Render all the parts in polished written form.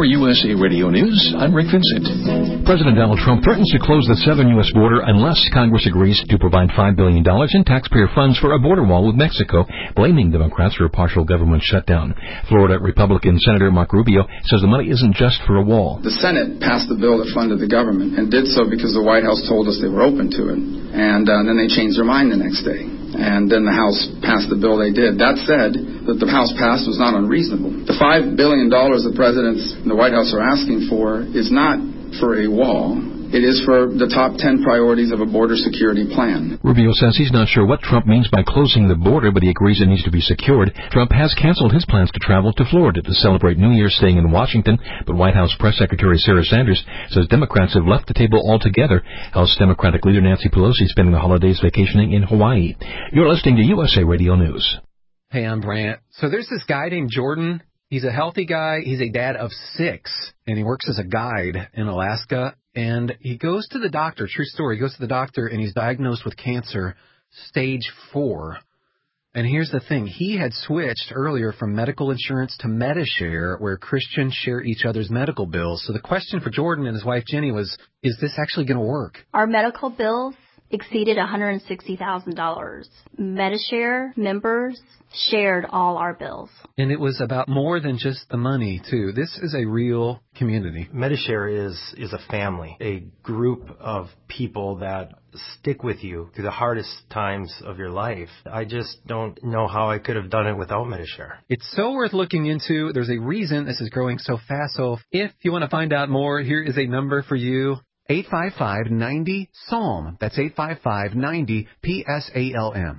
For USA Radio News, I'm Rick Vincent. President Donald Trump threatens to close the southern U.S. border unless Congress agrees to provide $5 billion in taxpayer funds for a border wall with Mexico, blaming Democrats for a partial government shutdown. Florida Republican Senator Marco Rubio says the money isn't just for a wall. The Senate passed the bill that funded the government and did so because the White House told us they were open to it. And then they changed their mind the next day. And then the House passed the bill they did. That said, that the House passed was not unreasonable. The $5 billion the presidents and the White House are asking for is not for a wall. It is for the top 10 priorities of a border security plan. Rubio says he's not sure what Trump means by closing the border, but he agrees it needs to be secured. Trump has canceled his plans to travel to Florida to celebrate New Year staying in Washington, but White House Press Secretary Sarah Sanders says Democrats have left the table altogether. House Democratic leader Nancy Pelosi spending the holidays vacationing in Hawaii. You're listening to USA Radio News. Hey, I'm Brant. So there's this guy named Jordan. He's a healthy guy. He's a dad of 6, and he works as a guide in Alaska. And he goes to the doctor, true story, he goes to the doctor and he's diagnosed with cancer, stage 4. And here's the thing, he had switched earlier from medical insurance to Medi-Share, where Christians share each other's medical bills. So the question for Jordan and his wife Jenny was, is this actually going to work? Our medical bills exceeded $160,000. Medi-Share members shared all our bills. And it was about more than just the money, too. This is a real community. Medi-Share is a family, a group of people that stick with you through the hardest times of your life. I just don't know how I could have done it without Medi-Share. It's so worth looking into. There's a reason this is growing so fast. So if you want to find out more, here is a number for you. 855-90-PSALM. That's 855-90-PSALM.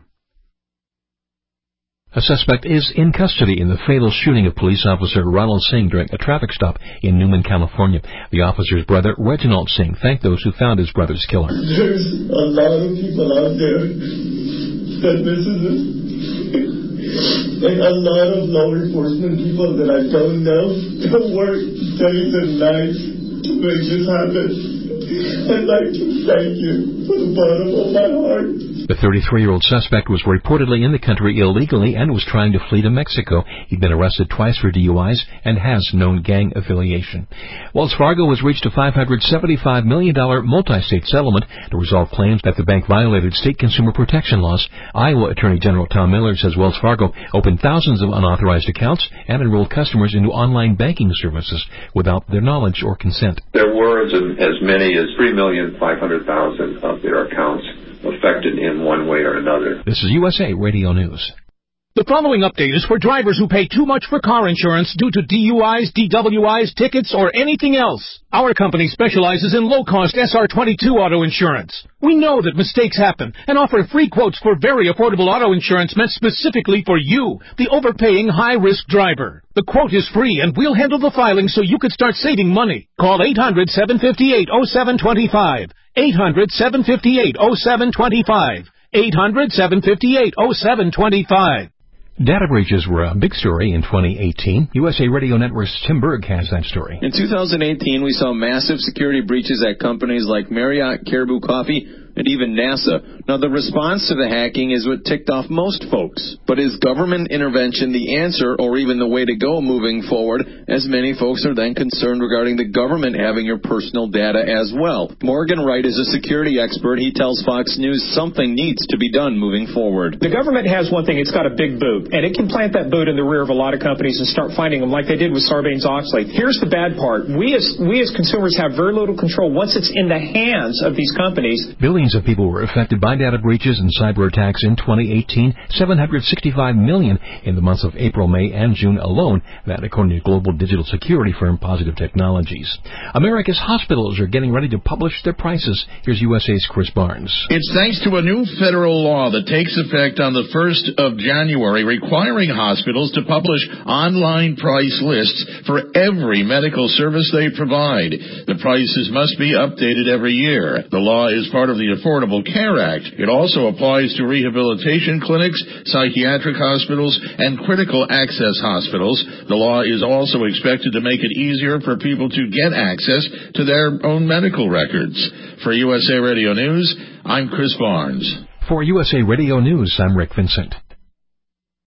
A suspect is in custody in the fatal shooting of police officer Ronald Singh during a traffic stop in Newman, California. The officer's brother, Reginald Singh, thanked those who found his brother's killer. There's a lot of people out there that this is and a lot of law enforcement people that I don't know that work days and nights to make this happen. I'd like to thank you from the bottom of my heart. The 33-year-old suspect was reportedly in the country illegally and was trying to flee to Mexico. He'd been arrested twice for DUIs and has known gang affiliation. Wells Fargo has reached a $575 million multi-state settlement to resolve claims that the bank violated state consumer protection laws. Iowa Attorney General Tom Miller says Wells Fargo opened thousands of unauthorized accounts and enrolled customers into online banking services without their knowledge or consent. There were as many as 3,500,000 of their accounts affected in one way or another. This is USA Radio News. The following update is for drivers who pay too much for car insurance due to DUIs, DWIs, tickets, or anything else. Our company specializes in low-cost SR22 auto insurance. We know that mistakes happen and offer free quotes for very affordable auto insurance meant specifically for you, the overpaying high-risk driver. The quote is free, and we'll handle the filing so you can start saving money. Call 800-758-0725. 800-758-0725. 800-758-0725. Data breaches were a big story in 2018. USA Radio Network's Tim Berg has that story. In 2018, we saw massive security breaches at companies like Marriott, Caribou Coffee, and even NASA. Now, the response to the hacking is what ticked off most folks. But is government intervention the answer or even the way to go moving forward, as many folks are then concerned regarding the government having your personal data as well? Morgan Wright is a security expert. He tells Fox News something needs to be done moving forward. The government has one thing. It's got a big boot, and it can plant that boot in the rear of a lot of companies and start finding them like they did with Sarbanes-Oxley. Here's the bad part. We as consumers have very little control once it's in the hands of these companies. Billions of people were affected by data breaches and cyber attacks in 2018, 765 million in the months of April, May, and June alone, that according to global digital security firm Positive Technologies. America's hospitals are getting ready to publish their prices. Here's USA's Chris Barnes. It's thanks to a new federal law that takes effect on the 1st of January, requiring hospitals to publish online price lists for every medical service they provide. The prices must be updated every year. The law is part of the Affordable Care Act. It also applies to rehabilitation clinics, psychiatric hospitals, and critical access hospitals. The law is also expected to make it easier for people to get access to their own medical records. For USA Radio News, I'm Chris Barnes. For USA Radio News, I'm Rick Vincent.